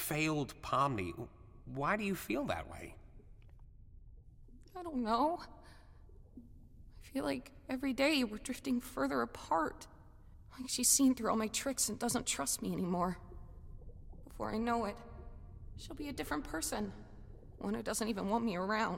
failed Pomni. Why do you feel that way? I don't know. I feel like every day we're drifting further apart. Like she's seen through all my tricks and doesn't trust me anymore. Before I know it, she'll be a different person. One who doesn't even want me around.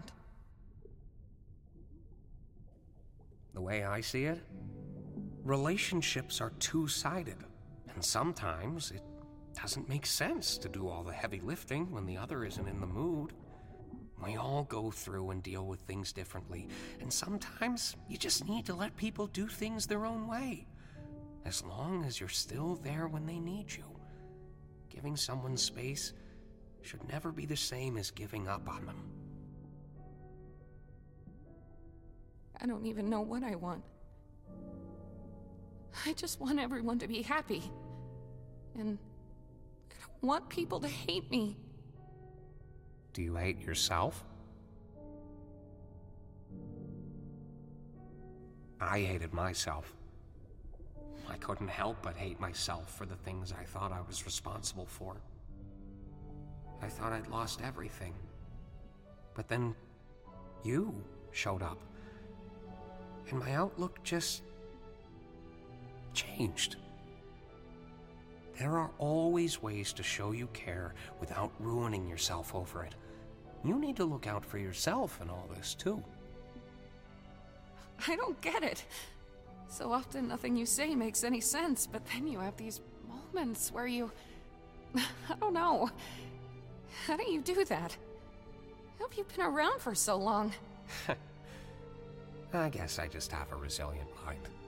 The way I see it, relationships are two-sided, and sometimes it doesn't make sense to do all the heavy lifting when the other isn't in the mood. We all go through and deal with things differently, and sometimes you just need to let people do things their own way, as long as you're still there when they need you. Giving someone space should never be the same as giving up on them. I don't even know what I want. I just want everyone to be happy. And I don't want people to hate me. Do you hate yourself? I hated myself. I couldn't help but hate myself for the things I thought I was responsible for. I thought I'd lost everything. But then you showed up. And my outlook just changed. There are always ways to show you care without ruining yourself over it. You need to look out for yourself in all this, too. I don't get it. So often nothing you say makes any sense, but then you have these moments where you... I don't know. How do you do that? How have you been around for so long? I guess I just have a resilient mind.